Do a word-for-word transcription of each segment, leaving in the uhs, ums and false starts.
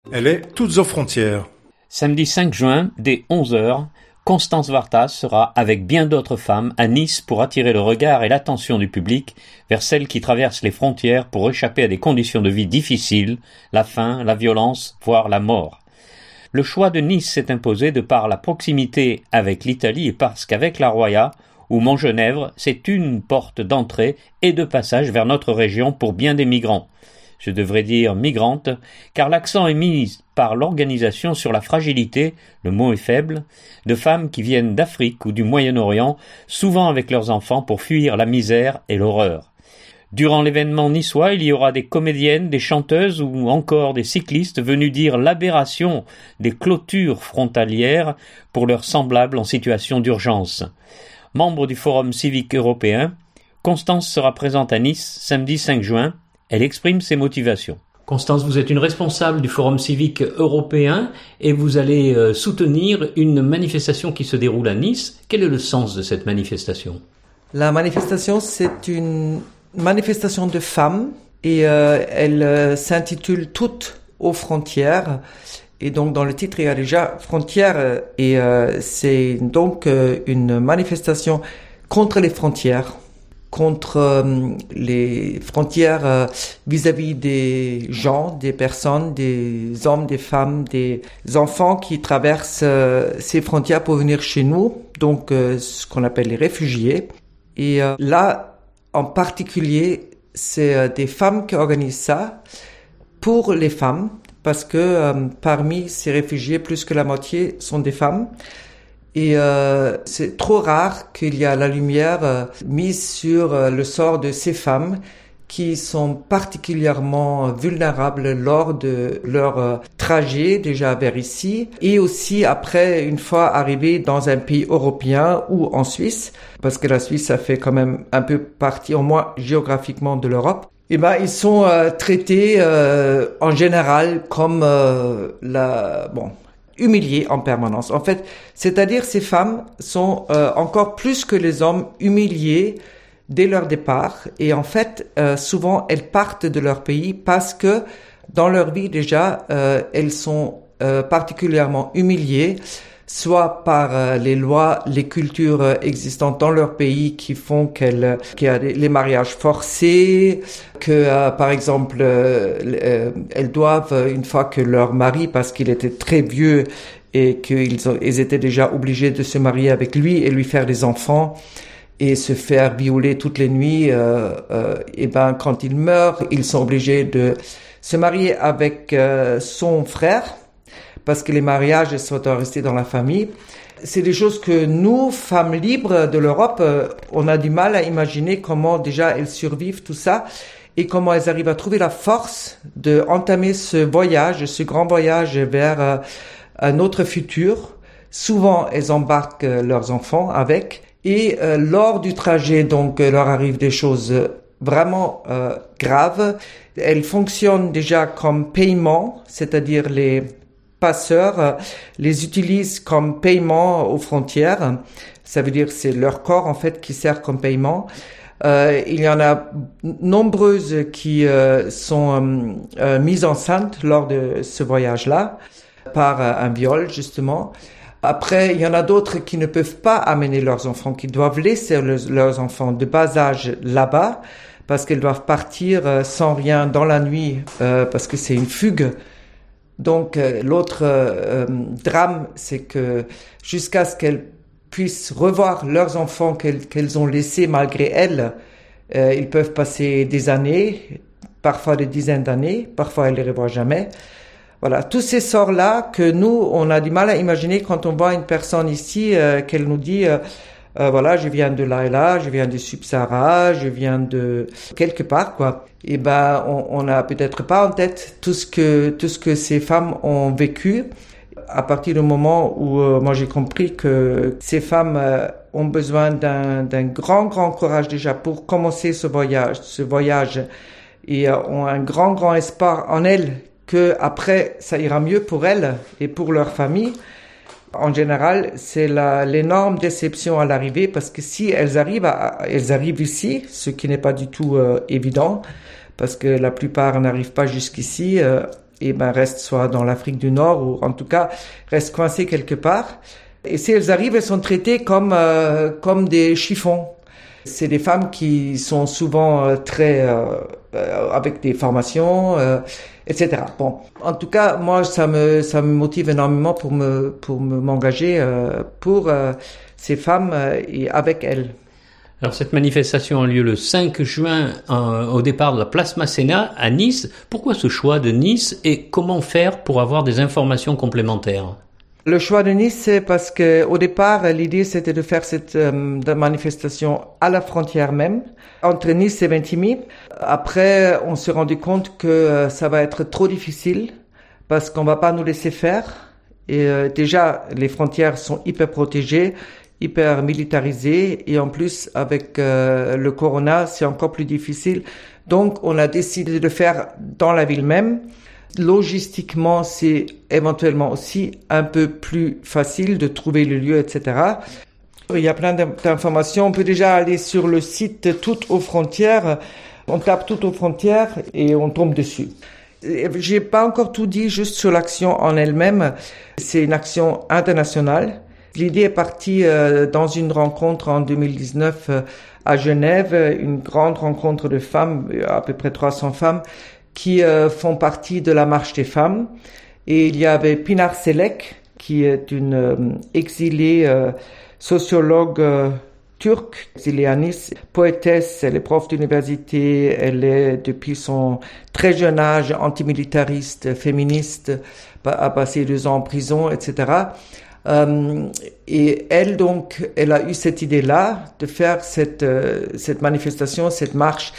Elle est toutes aux frontières. Samedi cinq juin, dès onze heures, Constance Vartas sera, avec bien d'autres femmes, à Nice pour attirer le regard et l'attention du public vers celles qui traversent les frontières pour échapper à des conditions de vie difficiles, la faim, la violence, voire la mort. Le choix de Nice s'est imposé de par la proximité avec l'Italie et parce qu'avec la Roya ou Montgenèvre, c'est une porte d'entrée et de passage vers notre région pour bien des migrants. Je devrais dire migrantes, car l'accent est mis par l'organisation sur la fragilité, le mot est faible, de femmes qui viennent d'Afrique ou du Moyen-Orient, souvent avec leurs enfants pour fuir la misère et l'horreur. Durant l'événement niçois, il y aura des comédiennes, des chanteuses ou encore des cyclistes venus dire l'aberration des clôtures frontalières pour leurs semblables en situation d'urgence. Membre du Forum civique européen, Constance sera présente à Nice samedi cinq juin. Elle exprime ses motivations. Constance, vous êtes une responsable du Forum civique européen et vous allez euh, soutenir une manifestation qui se déroule à Nice. Quel est le sens de cette manifestation ? La manifestation, c'est une manifestation de femmes et euh, elle euh, s'intitule « Toutes aux frontières ». Et donc dans le titre, il y a déjà « frontières » et euh, c'est donc euh, une manifestation contre les frontières. contre euh, les frontières euh, vis-à-vis des gens, des personnes, des hommes, des femmes, des enfants qui traversent euh, ces frontières pour venir chez nous, donc euh, ce qu'on appelle les réfugiés. Et euh, là, en particulier, c'est euh, des femmes qui organisent ça pour les femmes, parce que euh, parmi ces réfugiés, plus que la moitié sont des femmes. Et euh, c'est trop rare qu'il y a la lumière euh, mise sur euh, le sort de ces femmes qui sont particulièrement vulnérables lors de leur euh, trajet déjà vers ici et aussi après une fois arrivées dans un pays européen ou en Suisse, parce que la Suisse ça fait quand même un peu partie au moins géographiquement de l'Europe. Eh ben ils sont euh, traités euh, en général comme euh, la bon humiliés en permanence. En fait, c'est-à-dire ces femmes sont euh, encore plus que les hommes humiliées dès leur départ. Et en fait, euh, souvent, elles partent de leur pays parce que dans leur vie déjà, euh, elles sont euh, particulièrement humiliées, soit par euh, les lois, les cultures euh, existantes dans leur pays qui font qu'elles, qu'il y a des, les mariages forcés, que euh, par exemple euh, euh, elles doivent une fois que leur mari, parce qu'il était très vieux et qu'ils ont, ils étaient déjà obligés de se marier avec lui et lui faire des enfants et se faire violer toutes les nuits, euh, euh, et ben quand il meurt, ils sont obligés de se marier avec euh, son frère, parce que les mariages sont restés dans la famille. C'est des choses que nous, femmes libres de l'Europe, euh, on a du mal à imaginer comment déjà elles survivent tout ça et comment elles arrivent à trouver la force de entamer ce voyage, ce grand voyage vers euh, un autre futur. Souvent, elles embarquent euh, leurs enfants avec et euh, lors du trajet, donc, euh, leur arrivent des choses vraiment euh, graves. Elles fonctionnent déjà comme paiement, c'est-à-dire les passeurs les utilisent comme paiement aux frontières. Ça veut dire que c'est leur corps en fait qui sert comme paiement. Euh, il y en a nombreuses qui euh, sont euh, mises enceintes lors de ce voyage-là par euh, un viol justement. Après, il y en a d'autres qui ne peuvent pas amener leurs enfants, qui doivent laisser le, leurs enfants de bas âge là-bas parce qu'ils doivent partir euh, sans rien dans la nuit euh, parce que c'est une fugue. Donc euh, l'autre euh, drame, c'est que jusqu'à ce qu'elles puissent revoir leurs enfants qu'elles, qu'elles ont laissés malgré elles, euh, ils peuvent passer des années, parfois des dizaines d'années, parfois elles ne les revoient jamais. Voilà, tous ces sorts-là que nous, on a du mal à imaginer quand on voit une personne ici, euh, qu'elle nous dit euh, euh, voilà, je viens de là et là, je viens du Sub-Sahara, je viens de quelque part, quoi. Et ben, on, on a peut-être pas en tête tout ce que tout ce que ces femmes ont vécu. À partir du moment où euh, moi j'ai compris que ces femmes euh, ont besoin d'un d'un grand grand courage déjà pour commencer ce voyage, ce voyage, et euh, ont un grand grand espoir en elles que après ça ira mieux pour elles et pour leur famille. En général, c'est la, l'énorme déception à l'arrivée parce que si elles arrivent à, elles arrivent ici, ce qui n'est pas du tout euh, évident parce que la plupart n'arrivent pas jusqu'ici, euh, et ben restent soit dans l'Afrique du Nord ou en tout cas restent coincées quelque part. Et si elles arrivent, elles sont traitées comme euh, comme des chiffons. C'est des femmes qui sont souvent euh, très euh, euh, avec des formations, euh, et cetera. Bon, en tout cas, moi, ça me ça me motive énormément pour me pour me m'engager euh, pour euh, ces femmes euh, et avec elles. Alors cette manifestation a lieu le cinq juin euh, au départ de la place Masséna à Nice. Pourquoi ce choix de Nice et comment faire pour avoir des informations complémentaires? Le choix de Nice, c'est parce que au départ, l'idée c'était de faire cette euh, manifestation à la frontière même, entre Nice et Ventimille. Après, on s'est rendu compte que euh, ça va être trop difficile parce qu'on va pas nous laisser faire. Et euh, déjà, les frontières sont hyper protégées, hyper militarisées, et en plus avec euh, le corona, c'est encore plus difficile. Donc, on a décidé de le faire dans la ville même. Logistiquement, c'est éventuellement aussi un peu plus facile de trouver le lieu, et cetera. Il y a plein d'informations. On peut déjà aller sur le site Toutes aux frontières. On tape Toutes aux frontières et on tombe dessus. J'ai pas encore tout dit juste sur l'action en elle-même. C'est une action internationale. L'idée est partie euh, dans une rencontre en deux mille dix-neuf euh, à Genève, une grande rencontre de femmes, à peu près trois cents femmes, qui euh, font partie de la marche des femmes. Et il y avait Pinar Selek, qui est une euh, exilée euh, sociologue euh, turque, exilée à Nice, poétesse, elle est prof d'université, elle est depuis son très jeune âge antimilitariste, féministe, a passé deux ans en prison, et cetera. Euh, et elle donc, elle a eu cette idée-là de faire cette euh, cette manifestation, cette marche.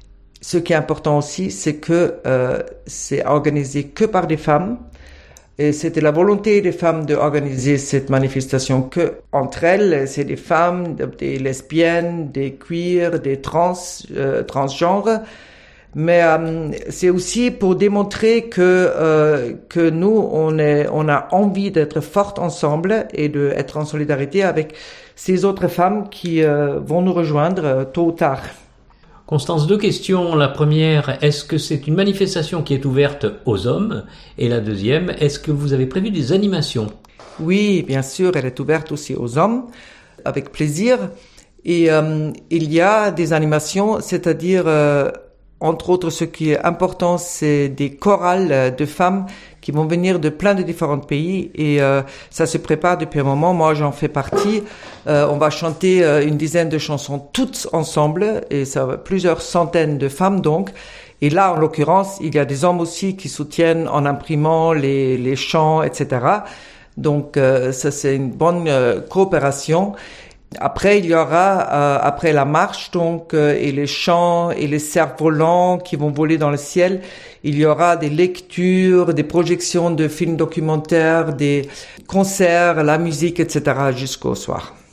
Ce qui est important aussi, c'est que euh, c'est organisé que par des femmes. Et c'était la volonté des femmes d'organiser cette manifestation que entre elles. C'est des femmes, des lesbiennes, des queers, des trans, euh, transgenres. Mais euh, c'est aussi pour démontrer que euh, que nous, on est, on a envie d'être fortes ensemble et d'être en solidarité avec ces autres femmes qui euh, vont nous rejoindre euh, tôt ou tard. Constance, deux questions. La première, est-ce que c'est une manifestation qui est ouverte aux hommes? Et la deuxième, est-ce que vous avez prévu des animations? Oui, bien sûr, elle est ouverte aussi aux hommes, avec plaisir. Et euh, il y a des animations, c'est-à-dire, euh, entre autres, ce qui est important, c'est des chorales de femmes qui vont venir de plein de différents pays et euh, ça se prépare depuis un moment. Moi, j'en fais partie. Euh, on va chanter euh, une dizaine de chansons toutes ensemble et ça va plusieurs centaines de femmes donc. Et là, en l'occurrence, il y a des hommes aussi qui soutiennent en imprimant les, les chants, et cetera. Donc, euh, ça c'est une bonne euh, coopération. Après, il y aura, euh, après la marche, donc, euh, et les chants et les cerfs-volants qui vont voler dans le ciel, il y aura des lectures, des projections de films documentaires, des concerts, la musique, et cetera jusqu'au soir.